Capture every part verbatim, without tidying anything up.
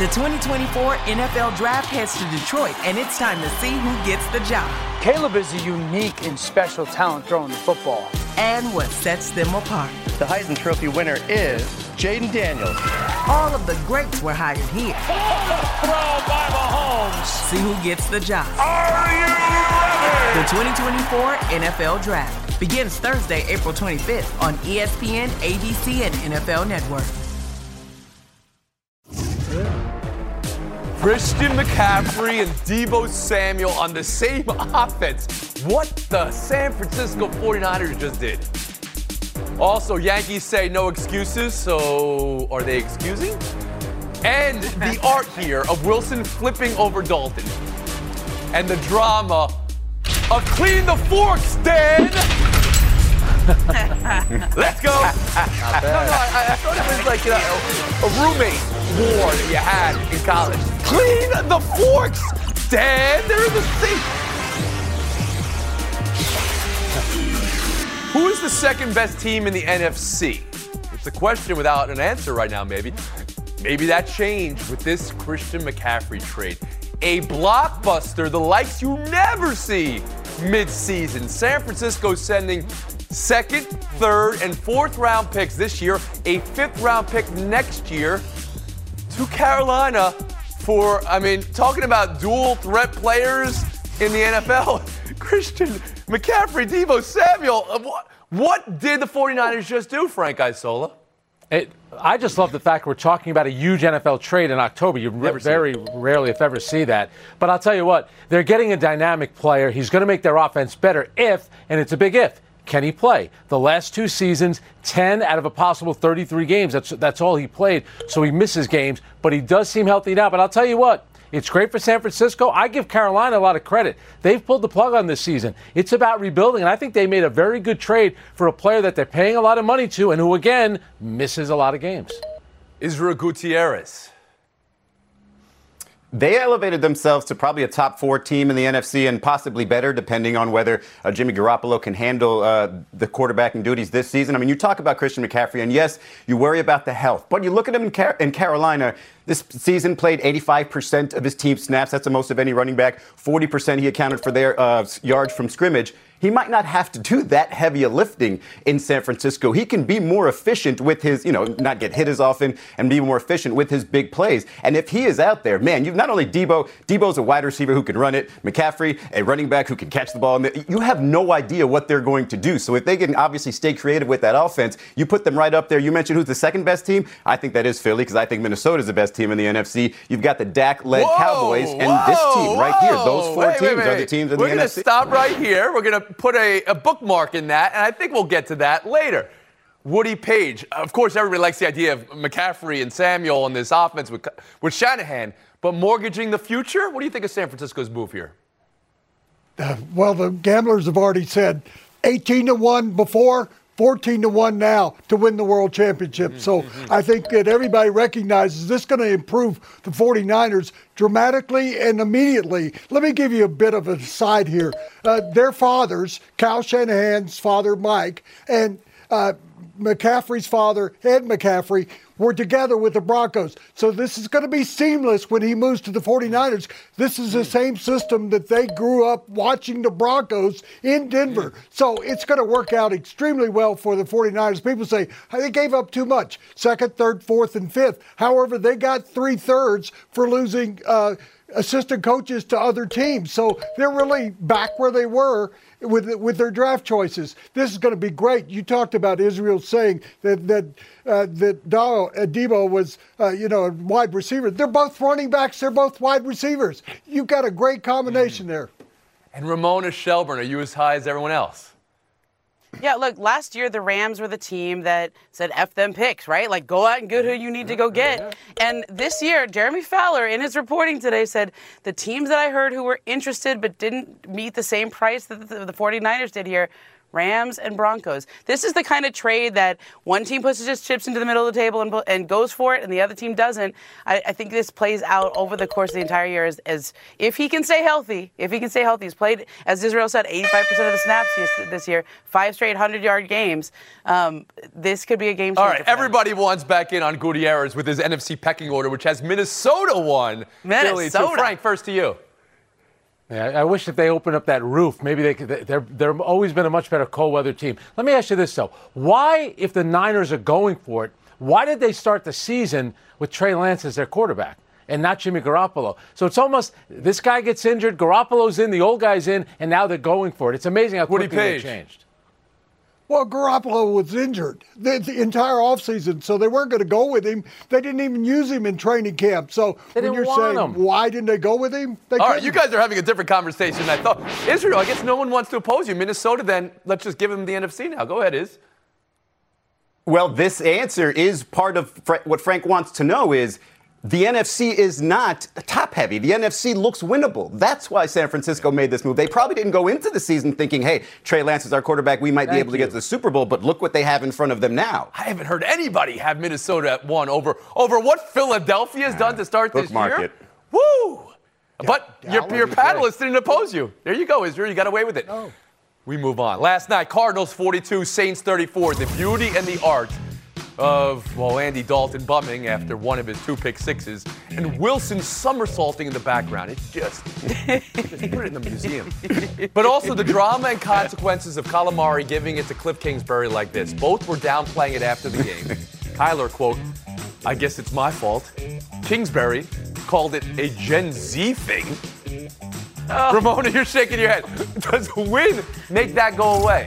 The twenty twenty-four N F L Draft heads to Detroit, and it's time to see who gets the job. Caleb is a unique and special talent throwing the football. And what sets them apart. The Heisman Trophy winner is Jaden Daniels. All of the greats were hired here. Throw by Mahomes. See who gets the job. Are you ready? The twenty twenty-four N F L Draft begins Thursday, April twenty-fifth on E S P N, A B C, and N F L Network. Christian McCaffrey and Deebo Samuel on the same offense. What the San Francisco forty-niners just did. Also, Yankees say no excuses, so are they excusing? And the art here of Wilson flipping over Dalton. And the drama of clean the forks, Dan! Let's go! No, no, I, I thought it was like a, a roommate war that you had in college. Clean the forks, Dan! They're in the sink! Who is the second best team in the N F C? It's a question without an answer right now, maybe. Maybe that changed with this Christian McCaffrey trade. A blockbuster, the likes you never see mid-season. San Francisco sending second, third, and fourth round picks this year, a fifth round pick next year to Carolina for, I mean, talking about dual threat players in the N F L. Christian McCaffrey, Deebo Samuel. What, what did the forty-niners just do, Frank Isola? It, I just love the fact we're talking about a huge N F L trade in October. You re- very rarely, if ever, see that. But I'll tell you what, they're getting a dynamic player. He's going to make their offense better if, and it's a big if, can he play? The last two seasons, ten out of a possible thirty-three games. That's that's all he played, so he misses games. But he does seem healthy now. But I'll tell you what, it's great for San Francisco. I give Carolina a lot of credit. They've pulled the plug on this season. It's about rebuilding, and I think they made a very good trade for a player that they're paying a lot of money to and who, again, misses a lot of games. Israel Gutierrez. They elevated themselves to probably a top four team in the N F C and possibly better, depending on whether uh, Jimmy Garoppolo can handle uh, the quarterbacking duties this season. I mean, you talk about Christian McCaffrey, and yes, you worry about the health. But you look at him in, Car- in Carolina, this season played eighty-five percent of his team snaps. That's the most of any running back. forty percent he accounted for their uh, yards from scrimmage. He might not have to do that heavy a lifting in San Francisco. He can be more efficient with his, you know, not get hit as often and be more efficient with his big plays. And if he is out there, man, you've not only Deebo, Deebo's a wide receiver who can run it, McCaffrey, a running back who can catch the ball. And you have no idea what they're going to do. So if they can obviously stay creative with that offense, you put them right up there. You mentioned who's the second best team. I think that is Philly because I think Minnesota's the best team in the N F C. You've got the Dak-led Whoa, Cowboys and whoa, this team right here. Those four wait, teams wait, wait, are the teams in We're the N F C. We're going to stop right here. We're going to put a, a bookmark in that, and I think we'll get to that later. Woody Page. Of course, everybody likes the idea of McCaffrey and Samuel in this offense with, with Shanahan, but mortgaging the future? What do you think of San Francisco's move here? Uh, well, the gamblers have already said eighteen to one before, fourteen to one now to win the world championship. Mm-hmm. So I think that everybody recognizes this is going to improve the forty-niners dramatically and immediately. Let me give you a bit of a side here. Uh, their fathers, Kyle Shanahan's father, Mike, and uh, McCaffrey's father, Ed McCaffrey, were together with the Broncos. So this is going to be seamless when he moves to the forty-niners. This is the same system that they grew up watching the Broncos in Denver. So it's going to work out extremely well for the forty-niners. People say, hey, they gave up too much. Second, third, fourth, and fifth. However, they got three-thirds for losing uh, assistant coaches to other teams. So they're really back where they were with with their draft choices. This is going to be great. You talked about Israel saying that that uh, that Deebo was uh, you know a wide receiver. They're both running backs. They're both wide receivers. You've got a great combination there. And Ramona Shelburne, are you as high as everyone else? Yeah, look, last year the Rams were the team that said F them picks, right? Like, go out and get who you need to go get. And this year, Jeremy Fowler, in his reporting today, said the teams that I heard who were interested but didn't meet the same price that the, the forty-niners did here, Rams and Broncos. This is the kind of trade that one team puts its chips into the middle of the table and, and goes for it, and the other team doesn't. I, I think this plays out over the course of the entire year as, as if he can stay healthy. If he can stay healthy, he's played, as Israel said, eighty-five percent of the snaps this year, five straight hundred-yard games. Um, this could be a game changer. All right, everybody wants back in on Gutierrez with his N F C pecking order, which has Minnesota one. Minnesota. Frank, first to you. Yeah, I wish that they opened up that roof. Maybe they could. They're they're always been a much better cold weather team. Let me ask you this though: why, if the Niners are going for it, why did they start the season with Trey Lance as their quarterback and not Jimmy Garoppolo? So it's almost this guy gets injured, Garoppolo's in, the old guy's in, and now they're going for it. It's amazing how quickly they changed. Well, Garoppolo was injured the, the entire offseason, so they weren't going to go with him. They didn't even use him in training camp. So they when you're want saying, him. why didn't they go with him? They All right, couldn't. you guys are having a different conversation than I thought. Israel, I guess no one wants to oppose you. Minnesota, then, let's just give them the N F C now. Go ahead, Iz. Well, this answer is part of Fra- what Frank wants to know is the N F C is not top-heavy. The N F C looks winnable. That's why San Francisco made this move. They probably didn't go into the season thinking, hey, Trey Lance is our quarterback. We might Thank be able to you. get to the Super Bowl, but look what they have in front of them now. I haven't heard anybody have Minnesota at one over, over what Philadelphia has done to start this bookmark year. it. Woo! But your, Dallas your is panelists didn't oppose you. There you go, Israel. You got away with it. Oh. We move on. Last night, Cardinals forty-two, Saints thirty-four. The beauty and the art of, well, Andy Dalton bumming after one of his two pick sixes, and Wilson somersaulting in the background. It's just, just put it in the museum. But also the drama and consequences of Calamari giving it to Cliff Kingsbury like this. Both were downplaying it after the game. Kyler, quote, I guess it's my fault. Kingsbury called it a Gen Z thing. Oh. Ramona, you're shaking your head. Does a win make that go away?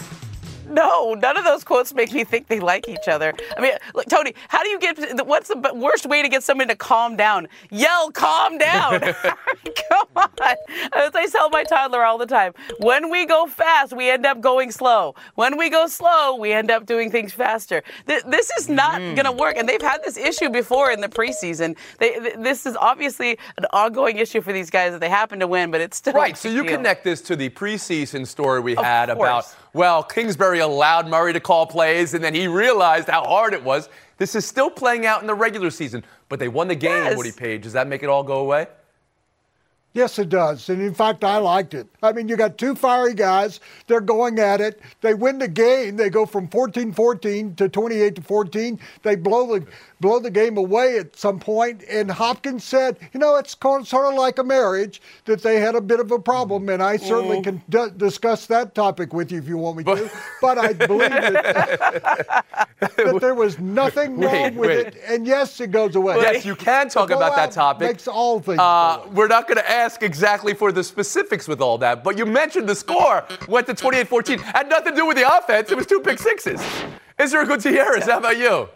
No, none of those quotes make me think they like each other. I mean, look, Tony, how do you get, what's the worst way to get somebody to calm down? Yell, calm down. Come on. As I tell my toddler all the time, when we go fast, we end up going slow. When we go slow, we end up doing things faster. Th- this is not mm. going to work. And they've had this issue before in the preseason. They, th- this is obviously an ongoing issue for these guys that they happen to win, but it's still right. So you deal. Connect this to the preseason story we of had course. about, well, Kingsbury allowed Murray to call plays, and then he realized how hard it was. This is still playing out in the regular season, but they won the game, yes. Woody Page. Does that make it all go away? Yes, it does. And in fact, I liked it. I mean, you got two fiery guys. They're going at it. They win the game. They go from fourteen fourteen to twenty-eight to fourteen. They blow the blow the game away at some point. And Hopkins said, you know, it's sort of like a marriage, that they had a bit of a problem. And I certainly can d- discuss that topic with you if you want me to. But I believe that, that there was nothing wrong wait, with wait. it. And yes, it goes away. Yes, you can talk Go about that out topic. Makes all things uh, go away. We're not going to ask exactly for the specifics with all that, but you mentioned the score went to twenty-eight fourteen. Had nothing to do with the offense. It was two pick sixes. Israel Gutierrez, how about you?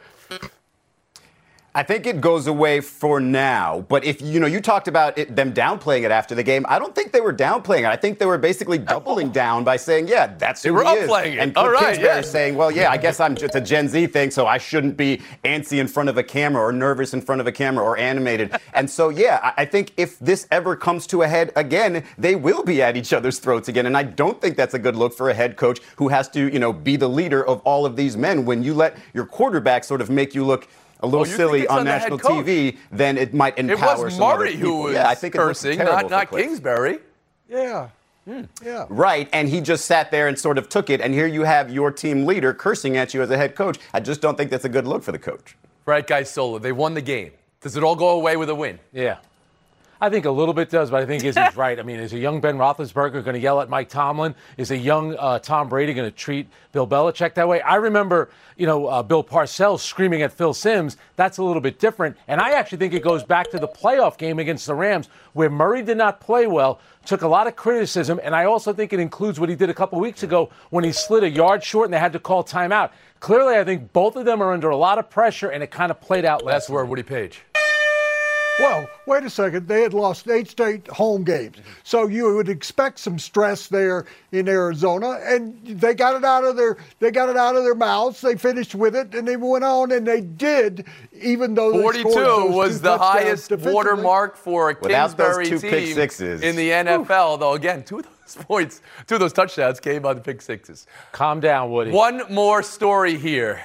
I think it goes away for now. But if, you know, you talked about it, them downplaying it after the game. I don't think they were downplaying it. I think they were basically doubling down by saying, yeah, that's who They were he is. upplaying it. And All Cliff right, Kingsbury yeah. saying, well, yeah, I guess I'm just a Gen Z thing, so I shouldn't be antsy in front of a camera or nervous in front of a camera or animated. And so, yeah, I, I think if this ever comes to a head again, they will be at each other's throats again. And I don't think that's a good look for a head coach who has to, you know, be the leader of all of these men. When you let your quarterback sort of make you look a little Oh, you silly think it's on on the head national coach? T V, then it might It empower was some other Murray people. who was yeah, I think it looks cursing, terrible not, for not Cliff. Kingsbury. Yeah. Yeah. Right, and he just sat there and sort of took it, and here you have your team leader cursing at you as a head coach. I just don't think that's a good look for the coach. Right, guys, Solo, they won the game. Does it all go away with a win? Yeah. I think a little bit does, but I think Izzy's right. I mean, is a young Ben Roethlisberger going to yell at Mike Tomlin? Is a young uh, Tom Brady going to treat Bill Belichick that way? I remember, you know, uh, Bill Parcells screaming at Phil Simms. That's a little bit different. And I actually think it goes back to the playoff game against the Rams, where Murray did not play well, took a lot of criticism, and I also think it includes what he did a couple weeks ago when he slid a yard short and they had to call timeout. Clearly, I think both of them are under a lot of pressure, and it kind of played out last That's where Woody Page. Well, wait a second. They had lost eight straight home games. So you would expect some stress there in Arizona, and they got it out of their they got it out of their mouths. They finished with it, and they went on, and they did, even though they forty-two scored those was two the touchdowns highest defensively. watermark for a Without those Kingsbury two team pick sixes. in the N F L, though, again, two of those points, two of those touchdowns came on the pick sixes. Calm down, Woody. One more story here.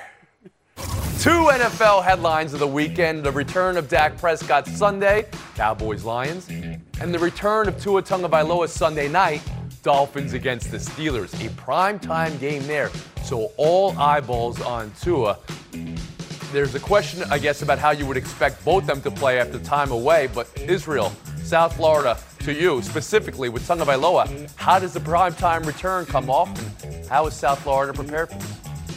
Two N F L headlines of the weekend: the return of Dak Prescott Sunday, Cowboys-Lions, and the return of Tua Tagovailoa Sunday night, Dolphins against the Steelers. A primetime game there, so all eyeballs on Tua. There's a question, I guess, about how you would expect both them to play after time away, but Israel, South Florida, to you specifically with Tagovailoa, how does the primetime return come off, and how is South Florida prepared for this?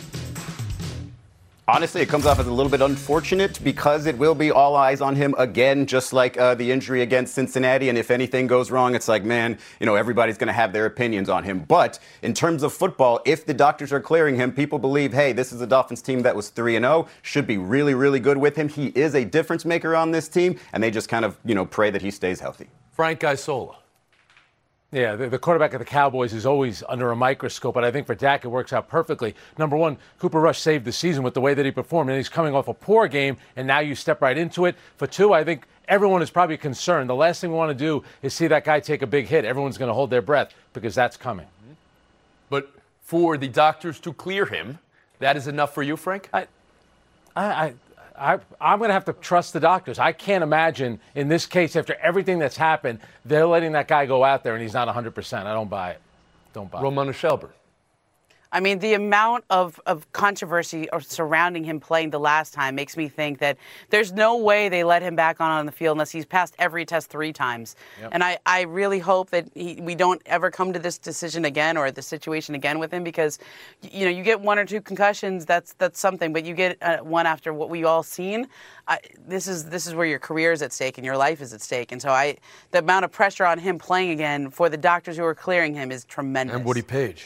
Honestly, it comes off as a little bit unfortunate because it will be all eyes on him again, just like uh, the injury against Cincinnati. And if anything goes wrong, it's like, man, you know, everybody's going to have their opinions on him. But in terms of football, if the doctors are clearing him, people believe, hey, this is a Dolphins team that was three and oh, should be really, really good with him. He is a difference maker on this team, and they just kind of, you know, pray that he stays healthy. Frank Isola. Yeah, the, the quarterback of the Cowboys is always under a microscope, but I think for Dak it works out perfectly. Number one, Cooper Rush saved the season with the way that he performed, and he's coming off a poor game, and now you step right into it. For two, I think everyone is probably concerned. The last thing we want to do is see that guy take a big hit. Everyone's going to hold their breath because that's coming. But for the doctors to clear him, that is enough for you, Frank? I, I, I I, I'm going to have to trust the doctors. I can't imagine in this case, after everything that's happened, they're letting that guy go out there and he's not one hundred percent. I don't buy it. Don't buy Ramona it. Shelburne. I mean, the amount of, of controversy surrounding him playing the last time makes me think that there's no way they let him back on on the field unless he's passed every test three times. Yep. And I, I really hope that he, we don't ever come to this decision again or the situation again with him because, you know, you get one or two concussions, that's that's something, but you get uh, one after what we all seen. I, this is this is where your career is at stake and your life is at stake. And so I, the amount of pressure on him playing again for the doctors who are clearing him is tremendous. And Woody Page.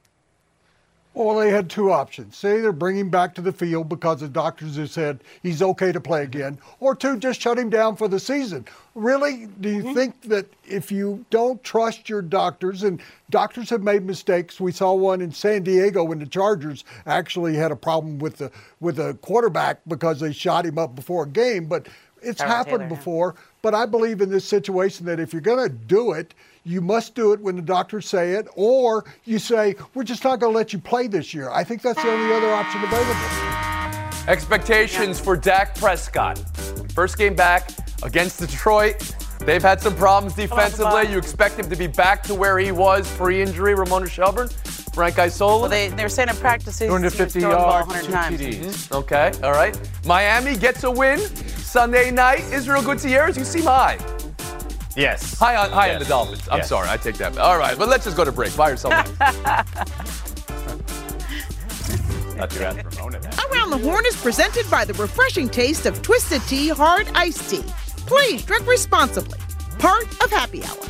Well, they had two options. Say they're bringing him back to the field because the doctors have said he's okay to play again, or two, just shut him down for the season. Really? Do you mm-hmm. think that if you don't trust your doctors, and doctors have made mistakes, we saw one in San Diego when the Chargers actually had a problem with the with the quarterback because they shot him up before a game, but it's Tyrod happened Taylor, before. Yeah. But I believe in this situation that if you're going to do it, you must do it when the doctors say it, or you say, we're just not going to let you play this year. I think that's the only other option available. Expectations yeah. for Dak Prescott. First game back against Detroit. They've had some problems defensively. You expect him to be back to where he was pre-injury, Ramona Shelburne? Frank Isola? Well, they, they're saying in practices two hundred fifty yards, two times. T Ds. Mm-hmm. Okay, all right. Miami gets a win Sunday night. Israel Gutierrez, you seem high. Yes. High on, high yes. on the Dolphins. I'm yes. sorry, I take that. All right, but let's just go to break. Buy yourself. Not too bad. Ramona. Around the Horn is presented by the refreshing taste of Twisted Tea Hard Iced Tea. Please drink responsibly. Part of Happy Hour.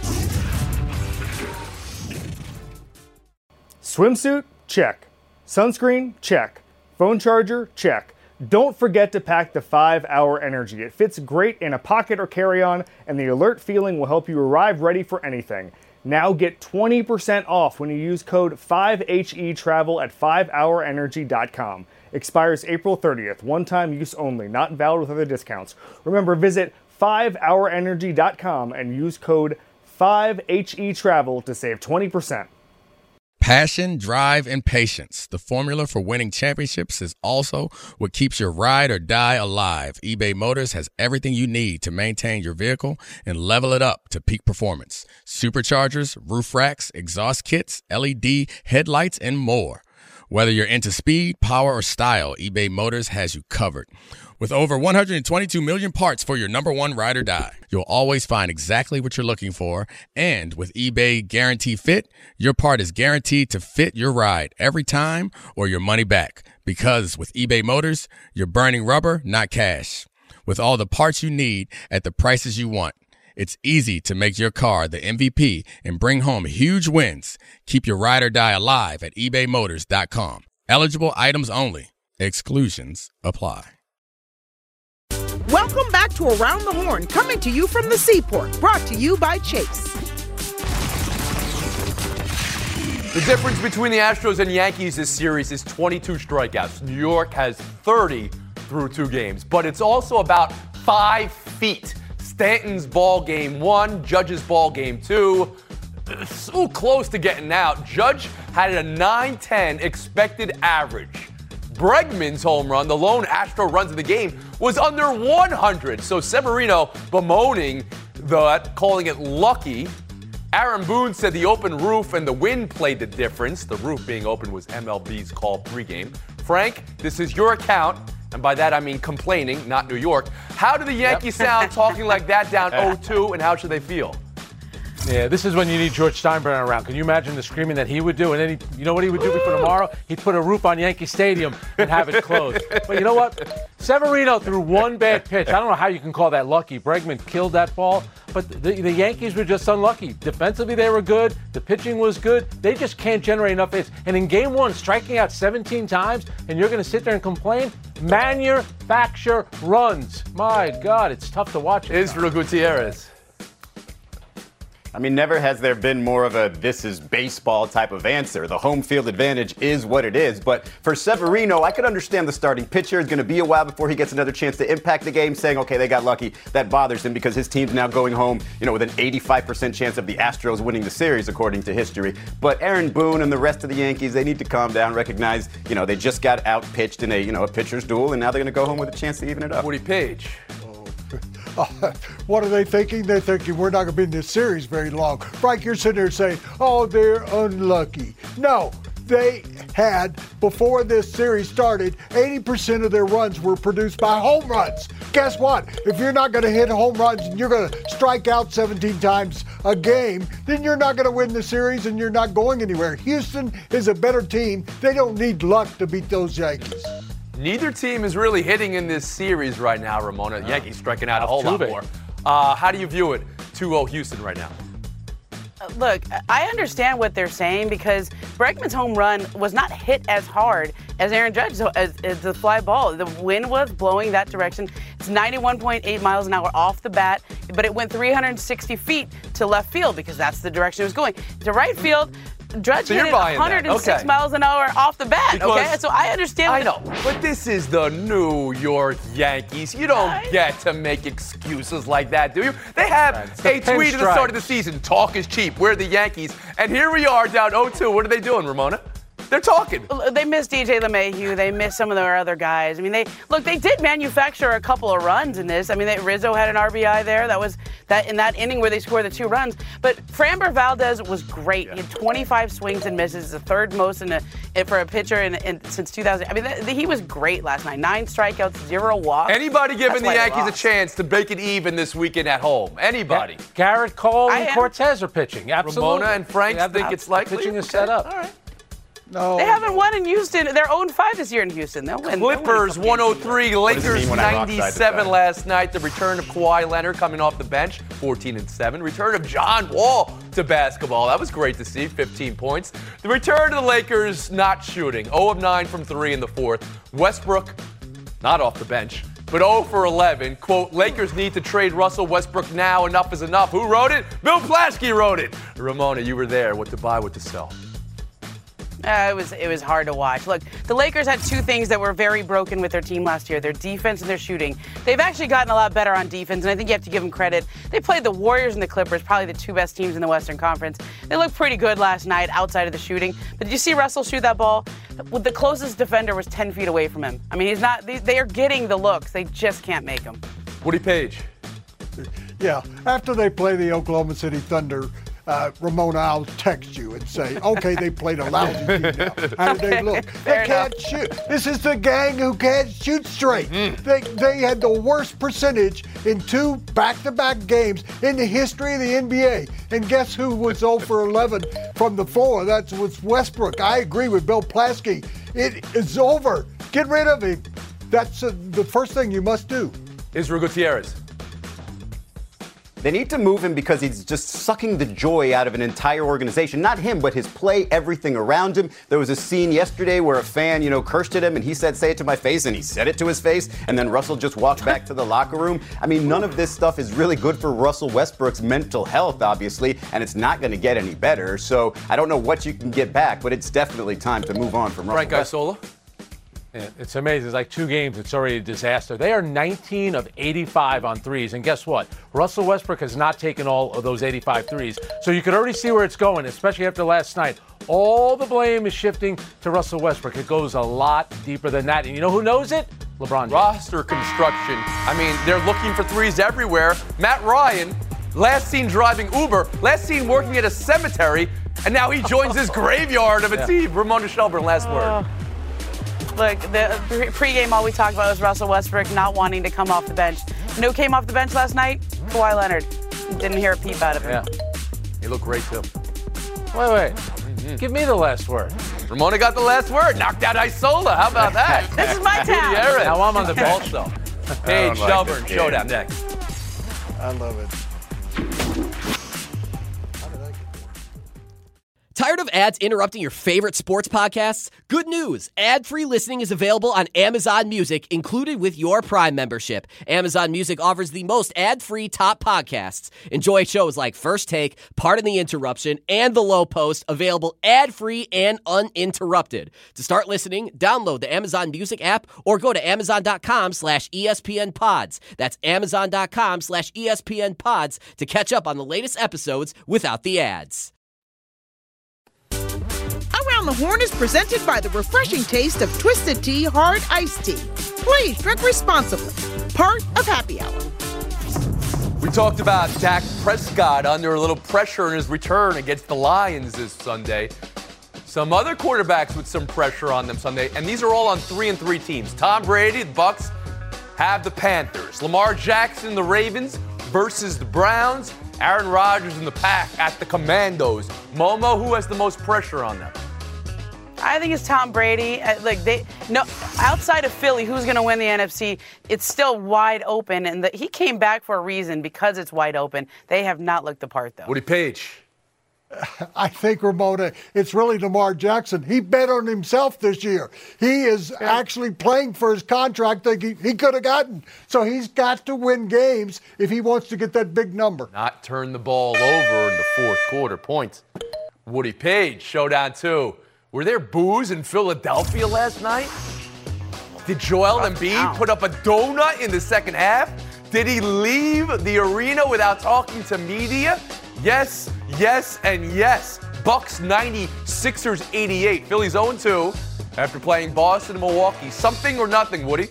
Swimsuit? Check. Sunscreen? Check. Phone charger? Check. Don't forget to pack the five hour Energy. It fits great in a pocket or carry-on, and the alert feeling will help you arrive ready for anything. Now get twenty percent off when you use code five H E travel at five hour energy dot com. Expires April thirtieth. One-time use only. Not valid with other discounts. Remember, visit five hour energy dot com and use code five H E travel to save twenty percent. Passion, drive, and patience. The formula for winning championships is also what keeps your ride or die alive. eBay Motors has everything you need to maintain your vehicle and level it up to peak performance. Superchargers, roof racks, exhaust kits, L E D headlights, and more. Whether you're into speed, power, or style, eBay Motors has you covered. With over one hundred twenty-two million parts for your number one ride or die, you'll always find exactly what you're looking for. And with eBay Guarantee Fit, your part is guaranteed to fit your ride every time or your money back. Because with eBay Motors, you're burning rubber, not cash. With all the parts you need at the prices you want, it's easy to make your car the M V P and bring home huge wins. Keep your ride or die alive at ebay motors dot com. Eligible items only. Exclusions apply. Welcome back to Around the Horn, coming to you from the Seaport, brought to you by Chase. The difference between the Astros and Yankees this series is twenty-two strikeouts. New York has thirty through two games, but it's also about five feet. Stanton's ball game one, Judge's ball game two. So close to getting out. Judge had a nine ten expected average. Bregman's home run, the lone Astro run to the game, was under one hundred. So Severino bemoaning that, calling it lucky. Aaron Boone said the open roof and the wind played the difference. The roof being open was M L B's call pregame. Frank, this is your account, and by that I mean complaining, not New York. How do the Yankees yep. sound talking like that down oh two, and how should they feel? Yeah, this is when you need George Steinbrenner around. Can you imagine the screaming that he would do? And then, he, you know what he would do for tomorrow? He'd put a roof on Yankee Stadium and have it closed. But you know what? Severino threw one bad pitch. I don't know how you can call that lucky. Bregman killed that ball. But the, the Yankees were just unlucky. Defensively, they were good. The pitching was good. They just can't generate enough hits. And in game one, striking out seventeen times, and you're going to sit there and complain? Manufacture runs. My God, it's tough to watch. Israel Gutierrez. I mean, never has there been more of a this is baseball type of answer. The home field advantage is what it is. But for Severino, I could understand the starting pitcher. It's going to be a while before he gets another chance to impact the game, saying, okay, they got lucky. That bothers him because his team's now going home, you know, with an eighty-five percent chance of the Astros winning the series, according to history. But Aaron Boone and the rest of the Yankees, they need to calm down, recognize, you know, they just got out-pitched in a, you know, a pitcher's duel, and now they're going to go home with a chance to even it up. Woody Page. Uh, what are they thinking? They're thinking we're not going to be in this series very long. Frank, you're sitting there saying, oh, they're unlucky. No, they had, before this series started, eighty percent of their runs were produced by home runs. Guess what? If you're not going to hit home runs and you're going to strike out seventeen times a game, then you're not going to win the series and you're not going anywhere. Houston is a better team. They don't need luck to beat those Yankees. Neither team is really hitting in this series right now, Ramona. The Yankees striking out a whole lot big. more. Uh, how do you view it? two oh Houston right now. Uh, look, I understand what they're saying because Bregman's home run was not hit as hard as Aaron Judge, as, as the fly ball. The wind was blowing that direction. It's ninety-one point eight miles an hour off the bat, but it went three hundred sixty feet to left field because that's the direction it was going. To right field, Judge so hit it one hundred six okay. miles an hour off the bat, because okay? So I understand. I know, but this is the New York Yankees. You don't I... get to make excuses like that, do you? They have the a tweet at the start of the season, talk is cheap, we're the Yankees. And here we are down oh two. What are they doing, Ramona? They're talking. They missed D J LeMahieu. They missed some of their other guys. I mean, they look. They did manufacture a couple of runs in this. I mean, they, Rizzo had an R B I there. That was that in that inning where they scored the two runs. But Framber Valdez was great. Yeah. He had twenty-five swings and misses, the third most in a, for a pitcher in, in, since two thousand. I mean, th- he was great last night. Nine strikeouts, zero walks. Anybody giving That's the Yankees a chance to make it even this weekend at home? Anybody? Yeah. Garrett Cole and I Cortez are pitching. Absolutely. Ramona and Frank think it's likely. Pitching is okay. set up. All right. No. They haven't won in Houston. They're oh and five this year in Houston. They'll win. Clippers one oh three, Lakers ninety-seven last night. The return of Kawhi Leonard coming off the bench, fourteen and seven. Return of John Wall to basketball. That was great to see, fifteen points. The return of the Lakers not shooting, oh of nine from three in the fourth. Westbrook not off the bench, but oh for eleven. Quote, Lakers need to trade Russell Westbrook now. Enough is enough. Who wrote it? Bill Plaschke wrote it. Ramona, you were there. What to buy, what to sell. Uh, it was it was hard to watch. Look, the Lakers had two things that were very broken with their team last year, their defense and their shooting. They've actually gotten a lot better on defense, and I think you have to give them credit. They played the Warriors and the Clippers, probably the two best teams in the Western Conference. They looked pretty good last night outside of the shooting. But did you see Russell shoot that ball? The closest defender was ten feet away from him. I mean, he's not. They, they are getting the looks. They just can't make them. Woody Page. Yeah, after they play the Oklahoma City Thunder, Uh, Ramona, I'll text you and say, okay, they played a lousy team now. How did they look? They can't shoot. This is the gang who can't shoot straight. Mm. They they had the worst percentage in two back-to-back games in the history of the N B A. And guess who was oh for eleven from the floor? That was Westbrook. I agree with Bill Plaschke. It is over. Get rid of him. That's uh, the first thing you must do. Israel Gutierrez. They need to move him because he's just sucking the joy out of an entire organization. Not him, but his play, everything around him. There was a scene yesterday where a fan, you know, cursed at him, and he said, say it to my face, and he said it to his face, and then Russell just walked back to the locker room. I mean, none of this stuff is really good for Russell Westbrook's mental health, obviously, and it's not going to get any better. So I don't know what you can get back, but it's definitely time to move on from Russell Frank Isola. Yeah, it's amazing. It's like two games. It's already a disaster. They are nineteen of eighty-five on threes. And guess what? Russell Westbrook has not taken all of those eighty-five threes. So you could already see where it's going, especially after last night. All the blame is shifting to Russell Westbrook. It goes a lot deeper than that. And you know who knows it? LeBron James. Roster construction. I mean, they're looking for threes everywhere. Matt Ryan, last seen driving Uber, last seen working at a cemetery, and now he joins this graveyard of a Yeah. team. Ramona Shelburne, last Oh. word. Look, the pre- pregame, all we talked about was Russell Westbrook not wanting to come off the bench. You know who came off the bench last night? Kawhi Leonard. Didn't hear a peep out of him. Yeah. He looked great, too. Wait, wait. Mm-hmm. Give me the last word. Ramona got the last word. Knocked out Isola. How about that? This is my town. Gutierrez. Now I'm on the bench. Also, Paige like Shelburne, this showdown next. I love it. Tired of ads interrupting your favorite sports podcasts? Good news. Ad-free listening is available on Amazon Music, included with your Prime membership. Amazon Music offers the most ad-free top podcasts. Enjoy shows like First Take, Pardon the Interruption, and The Low Post, available ad-free and uninterrupted. To start listening, download the Amazon Music app or go to amazon.com slash ESPN pods. That's amazon.com slash ESPN pods to catch up on the latest episodes without the ads. Around the Horn is presented by the refreshing taste of Twisted Tea Hard Iced Tea. Please drink responsibly. Part of Happy Hour. We talked about Dak Prescott under a little pressure in his return against the Lions this Sunday. Some other quarterbacks with some pressure on them Sunday, and these are all on three and three teams. Tom Brady, the Bucs, have the Panthers. Lamar Jackson, the Ravens, versus the Browns. Aaron Rodgers and the Pack at the Commandos. Momo, who has the most pressure on them? I think it's Tom Brady. Uh, Like they, no, outside of Philly, who's going to win the N F C? It's still wide open, and the, he came back for a reason because it's wide open. They have not looked the part, though. Woody Page. I think, Ramona, it's really Lamar Jackson. He bet on himself this year. He is yeah. actually playing for his contract that he, he could have gotten. So he's got to win games if he wants to get that big number. Not turn the ball over in the fourth quarter. Points. Woody Page, showdown two. Were there boos in Philadelphia last night? Did Joel Embiid put up a donut in the second half? Did he leave the arena without talking to media? Yes, yes, and yes. Bucks ninety, Sixers eighty-eight. Phillies oh and two after playing Boston and Milwaukee. Something or nothing, Woody?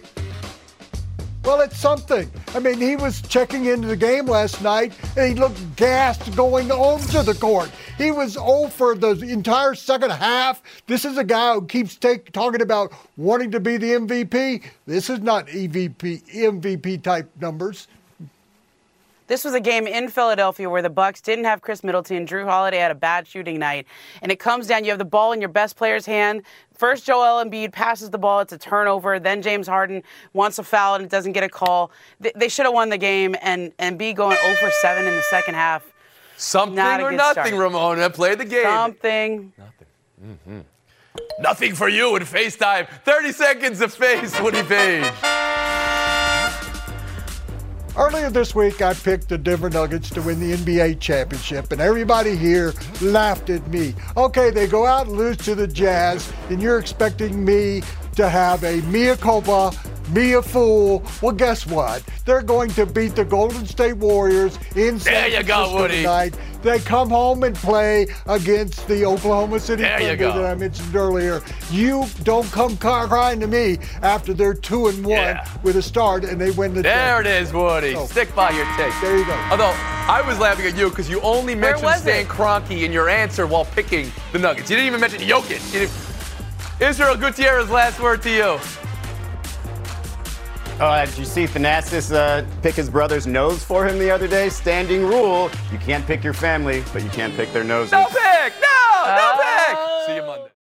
Well, it's something. I mean, he was checking into the game last night, and he looked gassed going onto the court. He was oh for the entire second half. This is a guy who keeps take, talking about wanting to be the M V P. This is not E V P, M V P-type numbers. This was a game in Philadelphia where the Bucks didn't have Chris Middleton. Drew Holiday had a bad shooting night. And it comes down, you have the ball in your best player's hand. First, Joel Embiid passes the ball. It's a turnover. Then James Harden wants a foul and it doesn't get a call. They, they should have won the game. And Embiid going oh for seven in the second half. Something or nothing, start. Ramona. Play the game. Something. Nothing. Mm-hmm. Nothing for you in FaceTime. thirty seconds of face, Woody Page. Earlier this week, I picked the Denver Nuggets to win the N B A championship, and everybody here laughed at me. Okay, they go out and lose to the Jazz, and you're expecting me to have a mea culpa, mea fool. Well, guess what? They're going to beat the Golden State Warriors in San Francisco tonight. They come home and play against the Oklahoma City Thunder that I mentioned earlier. You don't come crying to me after they're two and one yeah. with a start and they win the There it is, Woody. So, Stick by your take. There you go. Although, I was laughing at you because you only mentioned Stan Kroenke in your answer while picking the Nuggets. You didn't even mention Jokic. You didn't... Israel Gutierrez, last word to you. Uh, did you see Thanasis uh, pick his brother's nose for him the other day? Standing rule, you can't pick your family, but you can't pick their noses. No pick! No! No pick! See you Monday.